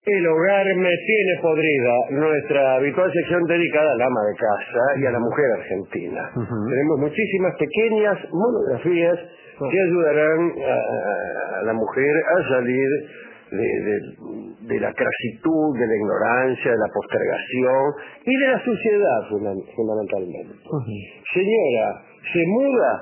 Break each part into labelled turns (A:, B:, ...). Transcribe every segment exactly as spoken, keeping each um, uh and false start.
A: El hogar me tiene podrida, nuestra habitual sección dedicada al ama de casa y a la mujer argentina. Uh-huh. Tenemos muchísimas pequeñas monografías uh-huh. que ayudarán a, a la mujer a salir de, de, de la crasitud, de la ignorancia, de la postergación y de la suciedad fundamentalmente. Uh-huh. Señora, ¿se muda?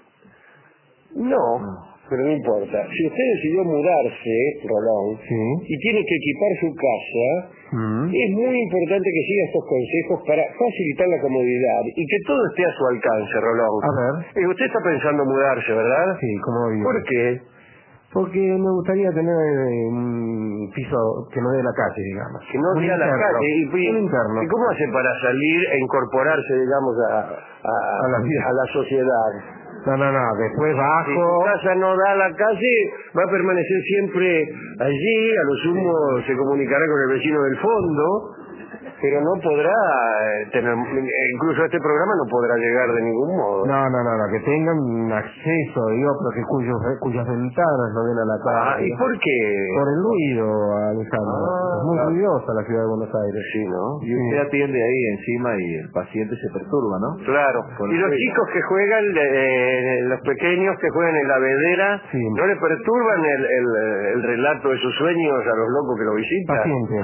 A: No. Uh-huh. Pero no importa. Si usted decidió mudarse, Rolón,
B: sí.
A: y tiene que equipar su casa, mm. es muy importante que siga estos consejos para facilitar la comodidad y que todo esté a su alcance, Rolón.
B: A ver.
A: Eh, usted está pensando mudarse, ¿verdad?
B: Sí, como digo.
A: ¿Por qué?
B: Porque me gustaría tener eh, un piso que no dé a la calle, digamos.
A: Que no dé a la calle. ¿Y, y,
B: un interno.
A: ¿Y cómo hace para salir e incorporarse, digamos, a, a,
B: a, la,
A: a la sociedad?
B: No, no, no, después bajo...
A: Si su casa no da a la calle, va a permanecer siempre allí, a lo sumo se comunicará con el vecino del fondo, pero no podrá tener, incluso este programa no podrá llegar de ningún modo.
B: No, no, no, no que tengan acceso, digo, pero que cuyos, cuyas ventanas no den a la calle.
A: Ah, ¿y por qué?
B: Por el ruido, Alejandro. Ah, es muy claro. ruidosa la ciudad de Buenos Aires.
A: Sí, ¿no?
C: Y usted sí. atiende ahí encima y el paciente se perturba, ¿no?
A: Claro.
C: Con
A: y los
C: el...
A: chicos que juegan, eh, los pequeños que juegan en la vedera, sí. ¿no le perturban el, el, el relato de sus sueños a los locos que lo visitan?
B: Paciente.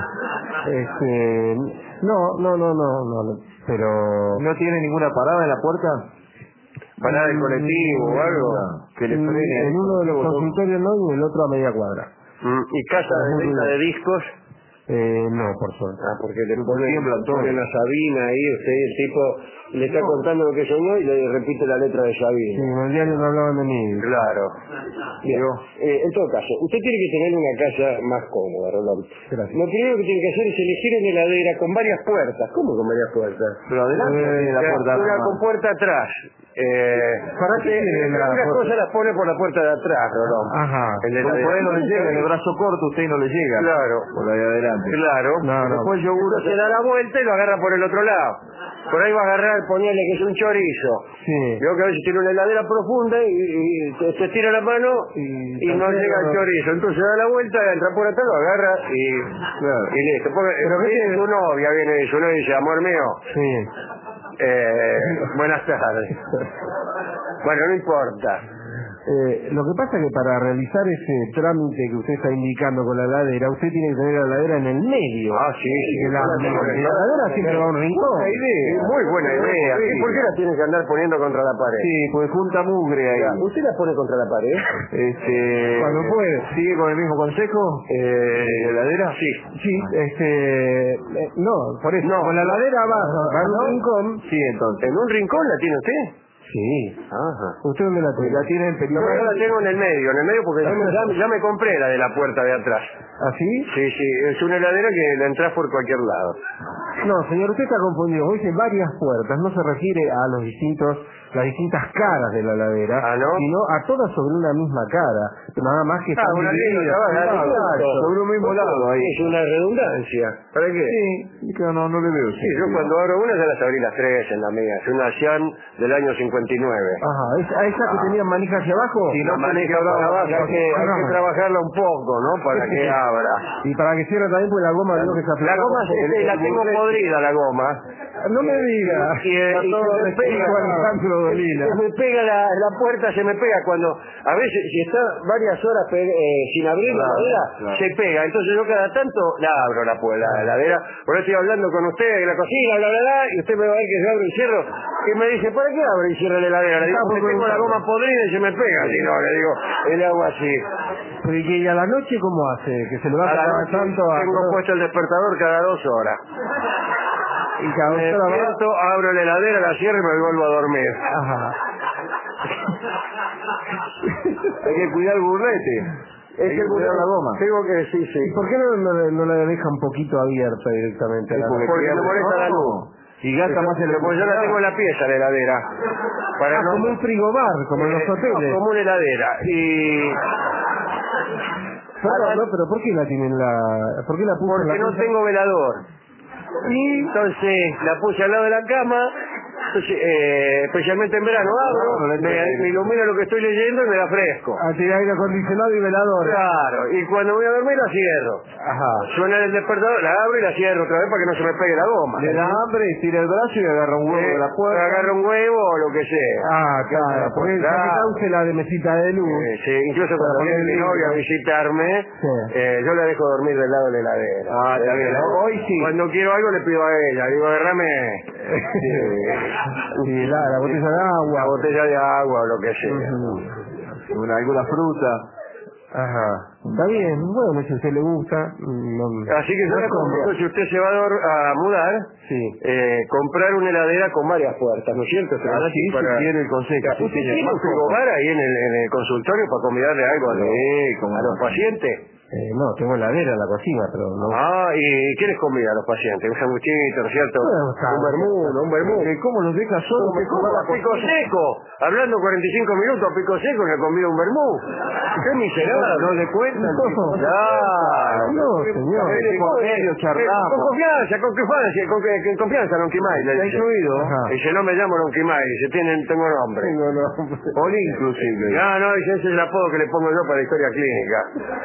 B: Este... No, no, no, no, no, pero...
C: ¿No tiene ninguna parada en la puerta?
A: ¿Parada de colectivo o algo?
B: No. Que le frene. En uno de los consultorios no y en el otro a media cuadra.
A: Mm, ¿Y casa de venta de discos?
B: Eh, no, por suerte.
A: Ah, porque le ponen, ponen a Sabina ahí, usted, el tipo le está no. contando lo que soñó y le repite la letra de Sabina.
B: Sí, en el diario no hablaban de mí.
A: Claro. Bien. Eh, en todo caso, usted tiene que tener una casa más cómoda, Rolón.
B: Gracias.
A: Lo primero que tiene que hacer es elegir una heladera con varias puertas. ¿Cómo con varias puertas?
C: Pero adelante eh, tiene la puerta.
A: Una con puerta atrás. Eh, ¿Para qué? Algunas cosas las pone por la puerta de atrás, Rolón.
B: Ajá.
A: El de
C: por ahí no le llega, en el brazo corto usted no le llega.
A: Claro.
C: Por ahí adelante.
A: Claro.
B: No, no.
A: Después el yogur se da la vuelta y lo agarra por el otro lado. Por ahí va a agarrar, ponerle que es un chorizo.
B: Sí.
A: Veo que a veces tiene una heladera profunda y, y te, te tira la mano y, y no llega el chorizo. Entonces da la vuelta, entra por atrás, lo agarra y, claro. y listo. Porque, pero que tu novia viene y su novia dice, amor mío.
B: Sí.
A: Eh, buenas tardes. Bueno, no importa.
B: Eh, lo que pasa es que para realizar ese trámite que usted está indicando con la heladera, usted tiene que tener la heladera en el medio.
A: Ah, sí, sí.
B: La, la, la heladera siempre va a un rincón.
A: Buena idea. Muy buena idea. Sí. ¿Y por qué la tiene que andar poniendo contra la pared?
C: Sí, pues junta mugre ahí.
A: Ya. ¿Usted la pone contra la pared?
C: Este,
B: Cuando puede.
C: ¿Sigue con el mismo consejo?
A: Eh,
C: ¿La heladera?
A: Sí.
B: Sí, este... Eh, no, por eso.
A: No.
B: Con la heladera va, va en un rincón.
C: Sí, entonces.
A: ¿En un rincón la tiene usted?
B: Sí.
A: Ajá.
B: ¿Usted dónde la tiene?
C: La tiene en
A: No, yo la tengo en el medio, en el medio porque ya me, ya, ya me compré la de la puerta de atrás.
B: ¿Ah, sí?
A: Sí, sí, es una heladera que la entras por cualquier lado.
B: No, señor, usted está confundido. Dice varias puertas, no se refiere a los distintos, las distintas caras de la heladera,
A: ¿Ah, no?
B: sino a todas sobre una misma cara. Nada más que
A: Ah,
B: están
A: una
B: divididas.
A: línea,
B: Exacto,
C: sobre un mismo lado ahí.
A: Es una redundancia. ¿Para qué?
C: Sí, claro, no, no le veo.
A: Sí, yo cuando abro una ya las abrí las tres en la mía. Es una Xi'an del año cincuenta y nueve.
B: Ajá, ¿esa, esa que tenían manija hacia abajo?
A: Si no maneja para abajo, hay que, hay que trabajarla un poco, ¿no? Para que abra.
B: Y para que cierre también, pues la goma veo que se afloja.
A: La goma, este, la tengo podrida, la goma.
B: No me diga.
A: Y, y, y se me pega, se me pega la, la puerta, se me pega cuando, a veces, si está varias horas pe eh, sin abrir la heladera, claro. se pega. Entonces yo cada tanto la abro la, la heladera. Por eso estoy hablando con usted en la cocina, bla, bla, bla, y usted me va a ver que yo abro y cierro. Y me dice, ¿para qué abro y cierro la heladera? Le digo, porque tengo la goma podrida y se me pega. Si no, le digo, el agua así.
B: Pero ¿y que a la noche cómo hace? ¿Que se le va a cada tanto a...
A: Tengo puesto el despertador cada dos horas.
B: Y cada
A: me
B: dos horas
A: despierto,
B: va...
A: abro la heladera, la cierro y me vuelvo a dormir.
B: Ajá.
C: Hay que cuidar el burlete.
A: Es que cuidar la goma. Tengo que, sí, sí.
B: ¿Y por qué no, no, no la deja un poquito abierta directamente?
A: Sí, porque porque me molesta la luz.
C: Y gasta más el
A: Pues yo la tengo en la pieza, la heladera. Para
B: ah,
A: no...
B: como un frigobar, como en los hoteles.
A: No, como una heladera. Y...
B: Claro, no, pero ¿por qué la tienen la... ¿Por qué la puso
A: Porque
B: en la
A: no
B: pieza?
A: tengo velador. Y entonces la puse al lado de la cama Entonces, eh, especialmente en verano, abro, me, me ilumina lo que estoy leyendo y me da fresco.
B: Ah, tiene aire acondicionado y velador.
A: Claro, y cuando voy a dormir la cierro.
B: Ajá.
A: Suena el despertador, la abro y la cierro otra vez para que no se me pegue la goma.
C: Le da hambre y tira el brazo y agarra un huevo
A: Eh,
C: de la puerta.
A: agarra un huevo o lo que sea.
B: Ah, claro, porque
A: Claro.
B: ya que cause la de mesita de luz.
A: Eh, sí, incluso cuando
B: Para
A: viene
B: poner
A: mi
B: el
A: novia a
B: libro.
A: visitarme,
B: Sí.
A: eh, yo la dejo dormir del lado de la heladera.
C: Ah, está bien. Hoy sí.
A: Cuando quiero algo le pido a ella, digo, agarrame
B: Sí, la, la botella de agua.
A: la botella de agua o lo que sea.
B: Ujú.
C: Una, alguna fruta.
B: Ajá. Está bien, bueno, si a usted le gusta. No,
A: Así que yo
B: no
A: le
B: compra.
A: aconsejo, si usted se va a, dor- a mudar,
B: Sí.
A: eh, comprar una heladera con varias puertas, ¿no es cierto?
C: Ah, sí,
A: Para-
C: sugiere el consejo. Sí,
A: ¿Usted
C: señor.
A: tiene un frigobar ahí en el, en el consultorio para convidarle algo a los,
C: Sí, cómo
A: a
C: no.
A: los pacientes?
B: Eh, no, tengo heladera en la cocina, pero no.
A: Ah, ¿y qué les convida a los pacientes? Un sanguchito, ¿no es cierto?
B: Bueno, claro.
A: Un vermú, un vermú.
C: Eh, ¿Cómo los deja solos?
A: ¿Cómo, cómo? A pico seco. Hablando cuarenta y cinco minutos a pico seco le convida un vermú. ¡Qué miserable!
C: No le cuentan.
B: No.
A: Claro.
B: No, señor.
C: Eh, por medio
A: Con
C: charlamos.
A: confianza, con confianza, con, con confianza, Lonquimay. le
C: ¿Está
A: dice.
C: incluido?
B: Ajá.
A: Dice, no me llamo Lonquimay, dice, tienen, tengo nombre.
B: Tengo no.
C: All inclusive.
A: No, no, dice, ese es el apodo que le pongo yo para la historia clínica.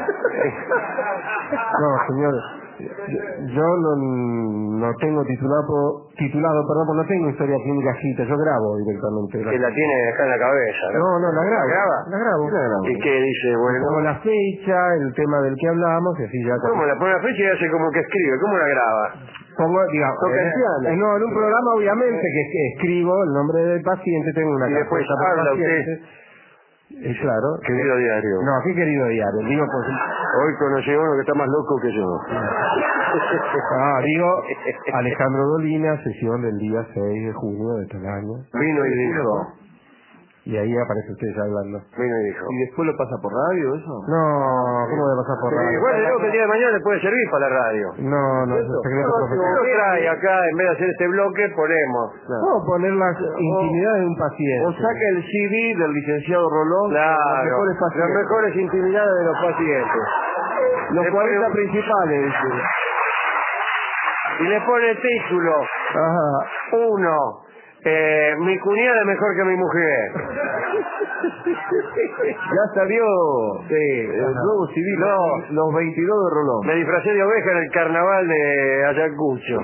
B: No, señor. Yo no, no tengo titulado, titulado, perdón, pues no tengo historia clínica escrita, yo grabo directamente.
A: Que la tiene acá en la cabeza, ¿no?
B: No, no, la grabo.
A: ¿La graba?
B: La grabo.
C: La grabo.
A: ¿Y qué dice? Bueno,
B: Pongo la fecha, el tema del que hablamos, y así ya.
A: ¿cómo la pone la fecha y hace como que escribe? ¿Cómo la graba?
B: Pongo, digamos,
A: Toca el
B: eh,
A: piano.
B: eh, no, en un programa obviamente que, que escribo el nombre del paciente, tengo una
A: Y después
B: carpeta por
A: habla
B: paciente. Eh, claro.
A: Querido diario.
B: No, qué querido diario. Digo, pues,
A: Hoy conocí a uno que está más loco que yo.
B: ah, digo, Alejandro Dolina, sesión del día seis de junio de tal año.
A: Vino y dijo.
B: Y ahí aparece usted ya hablando.
A: Vino y dijo.
C: ¿Y después lo pasa por radio eso?
B: No, ¿cómo le pasar por
A: Sí,
B: radio?
A: bueno, digo que el día de mañana le puede servir para la radio.
B: No, no, es un secreto
A: Lo
B: profesional.
A: trae acá, en vez de hacer este bloque, ponemos.
B: Puedo poner las intimidades de un paciente.
C: O saca el C D del licenciado Rolón.
A: Claro,
C: Los mejores
A: las
C: pacientes.
A: mejores intimidades de los pacientes.
C: Los
A: Le
C: cuarenta
A: pone-
C: principales. dice.
A: Y le pone título.
B: Ajá.
A: Uno. Eh, mi cuñada es mejor que mi mujer.
C: Ya salió
A: Sí.
C: el nuevo C D,
A: No.
C: los veintidós de Rolón.
A: Me disfracé de oveja en el carnaval de Ayacucho.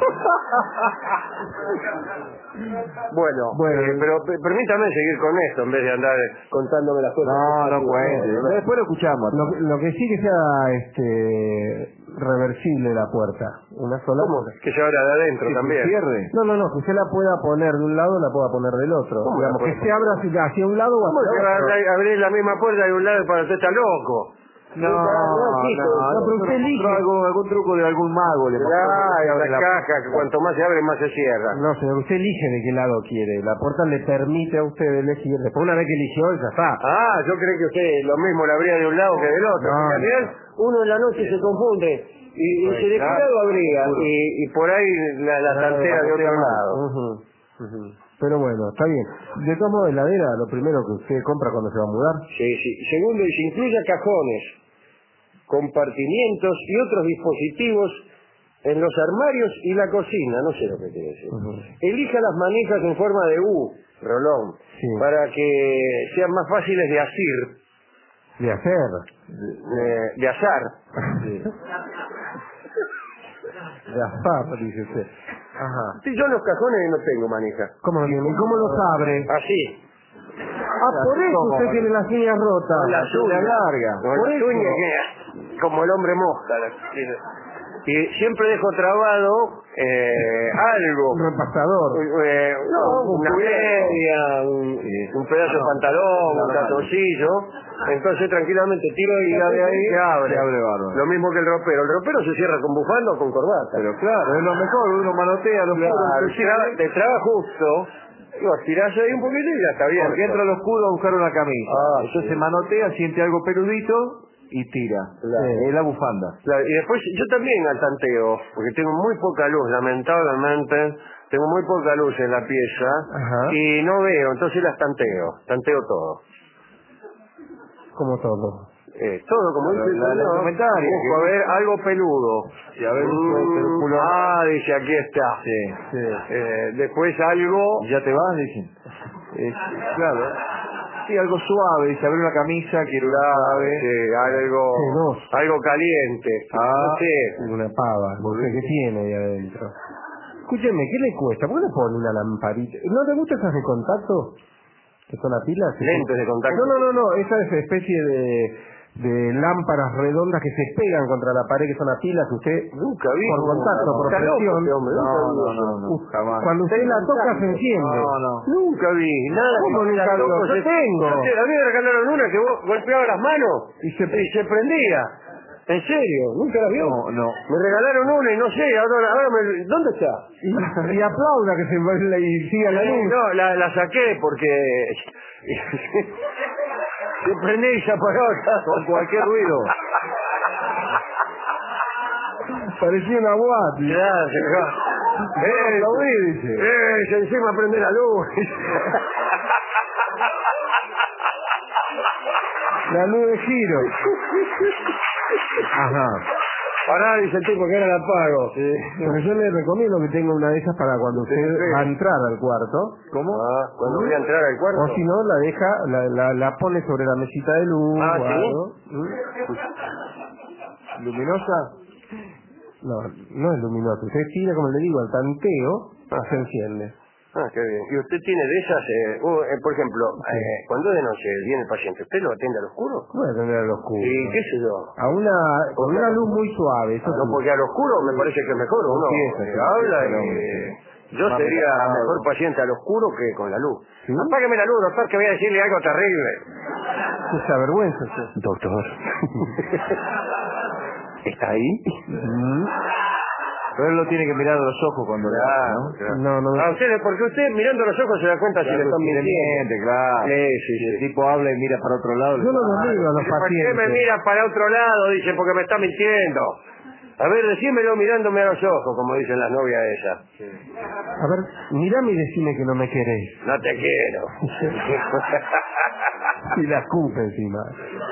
A: Bueno,
B: Bueno.
A: eh, pero pe- permítame seguir con esto en vez de andar contándome las cosas.
C: No, no cuente.
A: No, no.
C: Después lo escuchamos.
B: Lo, lo que sí que sea este reversible la puerta. Una sola.
A: ¿Cómo? Que se abra de adentro
C: Sí,
A: también.
C: cierre.
B: No, no, no, que usted la pueda poner de un lado la pueda poner del otro.
A: ¿Cómo
B: Digamos,
A: la
B: que
A: puede
B: se abra hacia, hacia un lado o
A: ¿Cómo
B: hacia
A: se va a
B: otro.
A: abrir- abrir la misma puerta de un lado para usted está loco?
C: No,
A: No,
C: no,
A: no,
C: no,
B: pero usted elige.
C: algún, algún truco de algún mago. Le pasó.
A: Claro, la
C: La-
A: caja, que cuanto más se abre, más se cierra.
B: No, señor, usted elige de qué lado quiere. La puerta le permite a usted elegir. Después, una vez que eligió, ya está.
A: Ah, yo creo que usted lo mismo la abría de un lado que del otro.
B: No,
A: Porque al final uno en la noche se confunde y, y
C: Pues
A: se de qué
C: claro,
A: lado abría
C: seguro.
A: y, y por ahí la, la tantera de otro lado.
B: Ujú, ujú. Pero bueno, está bien. De todos modos, heladera, lo primero que usted compra cuando se va a mudar.
A: Sí, sí. Segundo, y se incluya cajones, compartimientos y otros dispositivos en los armarios y la cocina, no sé lo que quiere decir.
B: Ujú.
A: Elija las manijas en forma de U, Rolón,
B: Sí.
A: para que sean más fáciles de asir,
B: De hacer.
A: de, de asar.
B: De azar, dice usted. Ajá.
A: Sí, yo en los cajones no tengo manija.
B: ¿Cómo lo tiene? ¿Y cómo los abre?
A: Así.
B: Ah, por eso usted tiene las uñas rotas.
A: Con las uñas
C: larga.
A: Con
B: Por
A: las
B: eso.
A: uñas que como el hombre mosca. la- Y siempre dejo trabado eh, algo.
B: Un repasador.
A: Eh,
C: No, un
A: una
C: cubierto.
A: media, un, un pedazo de pantalón, un calzoncillo. Entonces tranquilamente tiro y la de ahí
C: Se abre, abre bárbaro.
A: Lo mismo que el ropero. El ropero se cierra con bufanda o con corbata.
C: Pero claro, es lo mejor, uno manotea los
A: Claro,
C: puros.
A: si tra- te traba justo, digo, tirás ahí un poquito y ya está bien.
C: Porque entra a los oscuro a buscar una camisa.
A: Ah,
C: Entonces
A: sí.
C: manotea, siente algo peludito y tira.
A: Claro.
C: Eh, Es la bufanda.
A: Claro, y después yo también al tanteo, porque tengo muy poca luz, lamentablemente, tengo muy poca luz en la pieza
B: Ajá.
A: y no veo, entonces las tanteo, tanteo todo.
B: Como todo.
A: Eh, todo como
C: Pero
A: dice
C: la- la
A: ¿no?
C: indumentaria,
A: Busco
C: que-
A: a ver algo peludo.
C: Sí, a ver, un
A: Mm,
C: suéter, un pullover.
A: ah, dice, aquí está.
C: Sí.
B: Sí.
A: Eh, después algo...
C: ¿Y ya te vas? Dicen. Es, claro. Sí, algo suave. Dice, abre una camisa, quiero una suave.
A: Sí, algo,
B: Sedoso.
A: algo caliente.
C: Ah.
A: No sé.
B: Una pava, no sé qué tiene ahí adentro. Escúcheme, ¿qué le cuesta? ¿Por qué le pone una lamparita? ¿No te gustan esas de contacto? ¿Que son las pilas?
A: Lentes de contacto.
B: No, no, no, no, esa es especie de, de lámparas redondas que se pegan contra la pared, que son las pilas, usted...
A: Nunca vi.
B: Por contacto, por
A: Está loco
B: presión.
A: este hombre,
C: No,
A: nunca vi
C: no,
A: eso.
C: no, no,
B: Uf,
C: jamás.
B: Cuando usted la toca se enciende.
C: No, no.
A: Nunca vi. Nada.
B: ¿Cómo
A: que
B: nunca
A: la
B: vio?
A: toco,
B: Yo
A: se-
B: tengo.
A: Yo te- A mí me regalaron una que vos golpeabas las manos
B: Y se-
A: y se prendía. ¿En serio? ¿Nunca la vio?
C: No, no.
A: Me regalaron una y no sé, ahora, ahora me... ¿Dónde está?
B: Y, y aplauda que se baila y siga la luz.
A: No, la, la saqué porque... se prendía y se apagaba
C: Con cualquier ruido.
B: Parecía una boate.
A: Gracias, gracias. Eh,
B: aplaudí, dice.
A: eh, se encima prende la luz.
B: La luz de giro. Ajá.
A: Pará, dice el tipo que ahora la apago.
B: Pero yo le recomiendo que tenga una de esas para cuando usted va a entrar al cuarto.
A: ¿Cómo? Ah, cuando voy a entrar al cuarto.
B: O si no, la deja, la, la, la pone sobre la mesita de luz
A: Ah,
B: o
A: ¿sí?
B: algo. ¿Mm?
C: ¿Luminosa?
B: No, no es luminoso. Usted tira, como le digo, al tanteo, se enciende.
A: Ah, qué bien. ¿Y usted tiene de esas, eh, uh, eh, por ejemplo, eh, cuando de noche viene el paciente, ¿usted lo atiende al oscuro?
B: No voy a tener al oscuro.
A: Y qué sé yo.
B: A una, con una luz muy suave, eso
A: No,
B: sí.
A: porque al oscuro me parece que es mejor, uno
C: Sí, eso
A: eh,
C: sí,
A: habla
C: pero,
A: y...
C: eh,
A: Yo
C: más
A: sería
C: relajado.
A: mejor paciente al oscuro que con la luz.
B: ¿Sí?
A: Apágueme la luz, doctor, que voy a decirle algo terrible.
B: Mucha vergüenza usted.
A: Doctor. ¿Está ahí?
B: Mm.
C: Pero él lo tiene que mirar a los ojos cuando le habla,
A: Claro,
C: ¿no?
A: claro.
B: No, no.
A: A usted, porque usted mirando los ojos se da cuenta si le están
C: Si le
A: mintiendo.
C: miente, claro.
A: Sí, sí,
C: Si el
A: sí.
C: tipo habla y mira para otro lado.
B: Yo no lo digo a los
A: ¿Para qué me
B: pacientes.
A: mira para otro lado? Dice, porque me está mintiendo. A ver, decímelo mirándome a los ojos, como dicen las novias esas.
B: A ver, mirame y decime que no me querés.
A: No te quiero.
B: Y la escupe encima.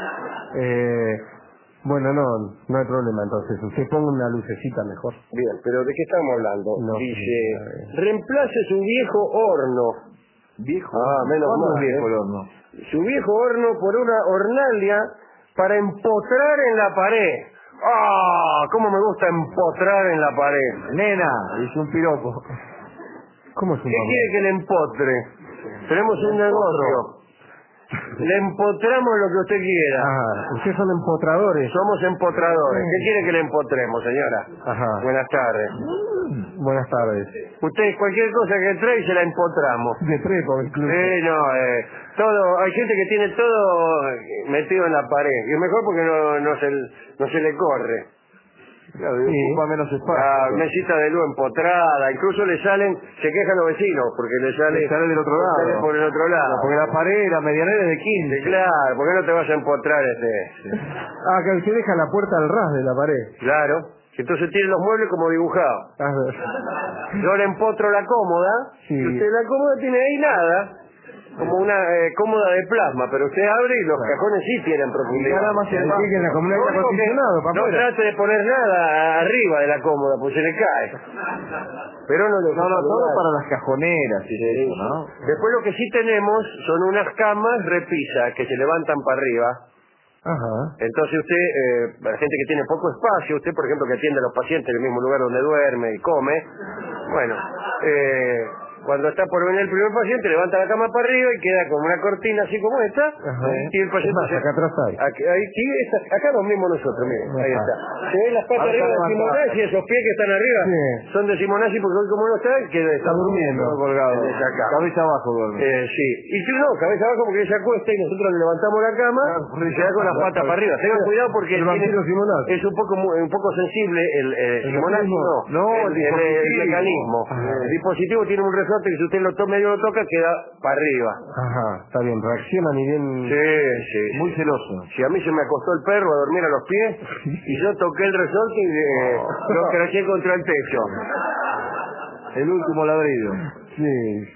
B: Eh, bueno, no, no hay problema entonces. Usted ponga una lucecita mejor.
A: Bien, pero ¿de qué estamos hablando?
B: No,
A: Dice,
B: sí,
A: reemplace su viejo horno.
C: ¿Viejo?
A: Ah, menos
C: ¿Cuándo
A: mal,
C: es viejo
A: eh?
C: el horno?
A: Su viejo horno por una hornalia para empotrar en la pared. ¡Ah! ¿Cómo me gusta empotrar en la pared?
C: Nena, hizo un piropo.
B: ¿Cómo es un
A: ¿Qué
B: nombre?
A: quiere que le empotre? Tenemos un negocio. Le empotramos lo que usted quiera.
B: Ah, ustedes son empotradores.
A: Somos empotradores. ¿Qué quiere que le empotremos, señora?
B: Ajá.
A: Buenas tardes.
B: Buenas tardes.
A: Usted cualquier cosa que trae se la empotramos.
B: De trepo, incluso.
A: Sí, no, eh, todo, hay gente que tiene todo metido en la pared. Y es mejor porque no, no, se, no se le corre.
C: Claro,
B: Sí.
C: ocupa menos
A: La
C: espacio.
A: mesita de luz empotrada, incluso le salen, se quejan los vecinos porque le sale,
C: Le sale del otro lado.
A: sale por el otro lado.
C: Porque la pared, la medianera es de
A: Sí,
C: quince.
A: claro, ¿por qué no te vas a empotrar este?
B: Ah, que usted deja la puerta al ras de la pared.
A: Claro, entonces tiene los muebles como dibujados.
B: Ah,
A: Yo le empotro la cómoda,
B: Sí.
A: y usted la cómoda tiene ahí nada, como una eh, cómoda de plasma, pero usted abre y los cajones sí tienen profundidad.
C: nada más
B: se decía que en la comunidad está
A: Lo único que
B: acondicionado para
A: no
B: afuera.
A: trate de poner nada arriba de la cómoda, pues se le cae. Pero no le
C: No, no, todo
A: lugar.
C: para las cajoneras, y
A: Sí,
C: eso, ¿no?
A: Después lo que sí tenemos son unas camas repisa que se levantan para arriba.
B: Ajá.
A: Entonces usted, eh, la gente que tiene poco espacio, usted por ejemplo que atiende a los pacientes en el mismo lugar donde duerme y come, bueno, eh, cuando está por venir el primer paciente levanta la cama para arriba y queda como una cortina así como esta,
B: Ajá.
A: y el paciente...
B: Es más,
A: se-
B: acá atrás hay.
A: Aquí, ahí, sí, esta- acá dormimos nosotros, miren, ahí
B: Ajá.
A: está. Se ven las patas
C: Ahora
A: arriba de
C: está
A: Simonazzi,
C: levantado.
A: esos pies que están arriba,
B: Sí.
A: son de Simonazzi porque hoy como no está, que está
B: durmiendo.
C: Todo colgado.
A: Desde acá.
C: Cabeza abajo duerme.
A: Eh, sí, y si no, cabeza abajo porque ella se acuesta y nosotros le levantamos la cama y se da con las patas para arriba. Tengan cuidado porque
B: El vampiro
A: tiene-
B: Simonazzi.
A: es un poco mu- un poco sensible el, eh,
B: ¿El
A: Simonazzi,
B: mecanismo?
A: no,
C: No,
A: el,
C: el
A: el- el
C: dispositivo.
A: mecanismo.
B: Ajá.
A: El dispositivo tiene un resorte que si usted lo toma medio lo toca queda para arriba.
B: Ajá, está bien, reacciona ni bien.
A: Sí, sí.
C: Muy celoso.
A: Si a mí se me acostó el perro a dormir a los pies y yo toqué el resorte y eh, lo craché contra el techo.
C: El último ladrido.
B: Sí.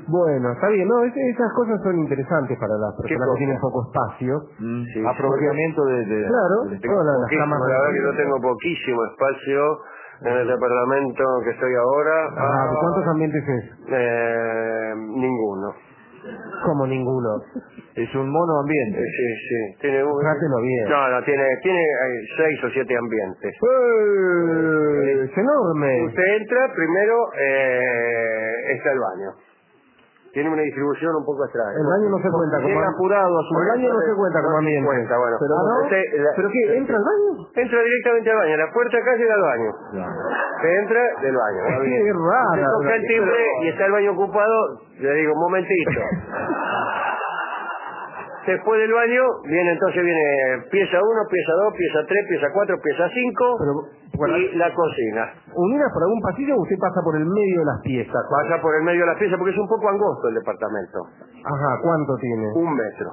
B: Bueno, está bien, no, es- esas cosas son interesantes para las personas
A: cosa?
B: que tienen poco espacio.
C: Mm,
A: Sí,
C: apropiamiento de, de-
B: Claro,
C: de-
B: todas las, las
A: Poquísimo,
B: camas.
A: la verdad que yo tengo poquísimo espacio en el departamento que estoy ahora.
B: Ah, ¿cuántos ambientes es?
A: Eh, ninguno.
B: Como ninguno.
C: es un mono ambiente.
A: Sí, sí. Tiene un...
B: Trátelo bien.
A: No, no, tiene, tiene eh, seis o siete ambientes.
B: ¡Eh! Es enorme.
A: Usted entra, primero eh, está el baño. Tiene una distribución un poco extraña.
B: El baño no se cuenta como
C: Llega apurado a su
B: El baño no se cuenta como
A: No se
B: ambiente.
A: cuenta, bueno.
B: Pero,
A: Ah, ¿no?
B: usted-
A: la-
B: ¿Pero qué? ¿Entra al baño?
A: Entra directamente al baño. La puerta acá llega al baño. Se entra del baño. Está bien.
B: Qué rara.
A: Usted toca el timbre y está el baño ocupado. Le digo, un momentito. Después del baño viene entonces viene pieza uno, pieza dos, pieza tres, pieza cuatro, pieza cinco
B: Pero, bueno,
A: y la cocina.
B: unidas por algún pasillo, usted pasa por el medio de las piezas.
A: Pasa por el medio de la pieza porque es un poco angosto el departamento.
B: Ajá, ¿cuánto tiene?
A: Un metro.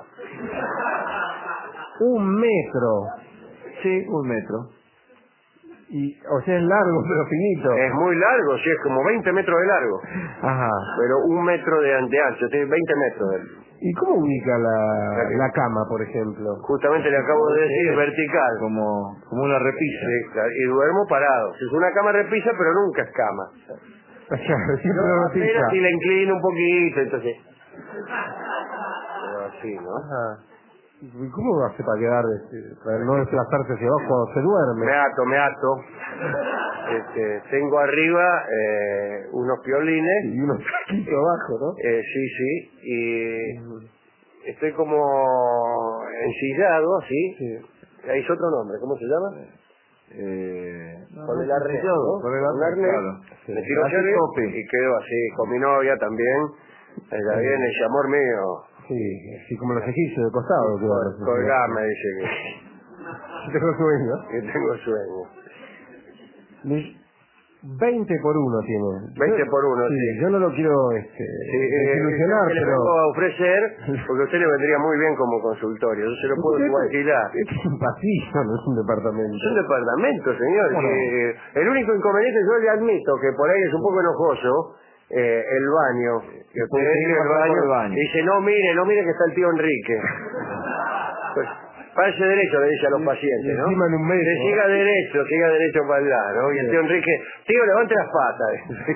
B: Un metro.
C: Sí, un metro.
B: Y, o sea, es largo, pero finito.
A: Es muy largo, sí, es como veinte metros de largo.
B: Ajá.
A: Pero un metro de, de ancho, tiene veinte metros. de-
B: ¿Y cómo ubica la, la cama, por ejemplo?
A: Justamente le acabo de decir, vertical.
C: Como, como una repisa.
A: Sí, claro, y duermo parado. Es una cama repisa, pero nunca es cama.
B: O sea, siempre lo
A: Apenas
B: pisa.
A: si la inclino un poquito, entonces... Pero así, ¿no?
B: Ajá. ¿Y cómo hace para quedar, este, para no desplazarse hacia abajo cuando se duerme?
A: Me ato, me ato. Este, tengo arriba eh, unos piolines.
B: Y uno saquito abajo, ¿no?
A: Eh, sí, sí. Y estoy como ensillado, ¿sí?
B: Sí.
A: Ahí es otro nombre, ¿cómo se llama?
C: Eh,
A: Con el arnés, ¿no?
C: Con el
A: Un
C: arnés,
A: arnés.
C: claro.
A: Me tiro
C: Así
A: hacia arriba
C: tope.
A: y quedo así, con mi novia también. Ella viene, ese amor mío.
B: Sí, así como los egipcios de costado. que
A: Col- Colgame, dice que,
B: Tengo sueño.
A: que tengo sueño.
B: Luis, veinte por uno tiene.
A: veinte
B: Yo-
A: por uno,
B: sí.
A: sí.
B: Yo no lo quiero este,
A: Sí, eh,
B: desilusionar,
A: que le
B: pero...
A: vengo a ofrecer, porque a usted le vendría muy bien como consultorio. Yo se lo puedo
B: Esto-
A: alquilar.
B: Esto es un pasillo, no es un departamento.
A: Es un departamento, señor.
B: Bueno.
A: que, eh, el único inconveniente, yo le admito que por ahí es un poco enojoso, eh, el baño. Que usted
C: Porque tiene que
A: entra al
C: pasar por
A: baño,
C: el baño.
A: y dice, no mire, no mire que está el tío Enrique. Pues, pase derecho, le dice a los pacientes, ¿no?
B: encima en un metro.
A: Que siga derecho, siga derecho para el lado, ¿no? Y el tío Enrique, tío, levante las patas.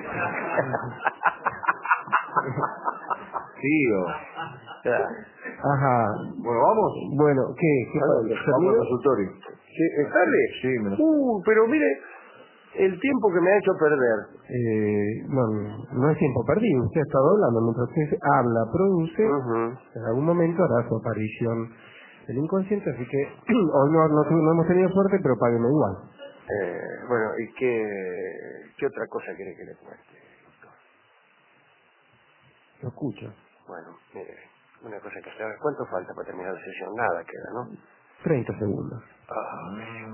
C: Tío.
A: Claro.
B: Ajá.
C: Bueno, vamos.
B: Bueno, ¿qué? ¿Qué
A: Vamos,
B: pasa?
C: Vamos al consultorio.
A: Sí, ¿Tarde?
C: Sí, me lo...
A: Uh, pero mire, el tiempo que me ha hecho perder.
B: Eh, no, no es tiempo perdido. Usted ha estado hablando. Mientras usted habla, produce,
A: Ujú.
B: en algún momento hará su aparición el inconsciente. Así que hoy no, no, tu- no hemos tenido suerte, pero págueme igual.
A: Eh, bueno, ¿y qué, qué otra cosa quiere que le cuente?
B: Lo escucho.
A: Bueno, mire, una cosa que sabe, ¿cuánto falta para terminar la sesión? Nada queda, ¿no?
B: treinta segundos.
A: Ah,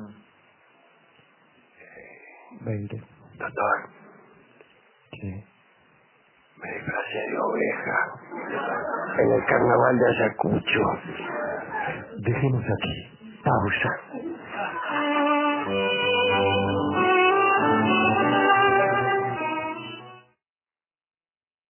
B: veinte.
A: doctor,
B: ¿Qué?
A: me disfracé de oveja en el carnaval de Ayacucho.
B: Dejemos aquí. Pausa.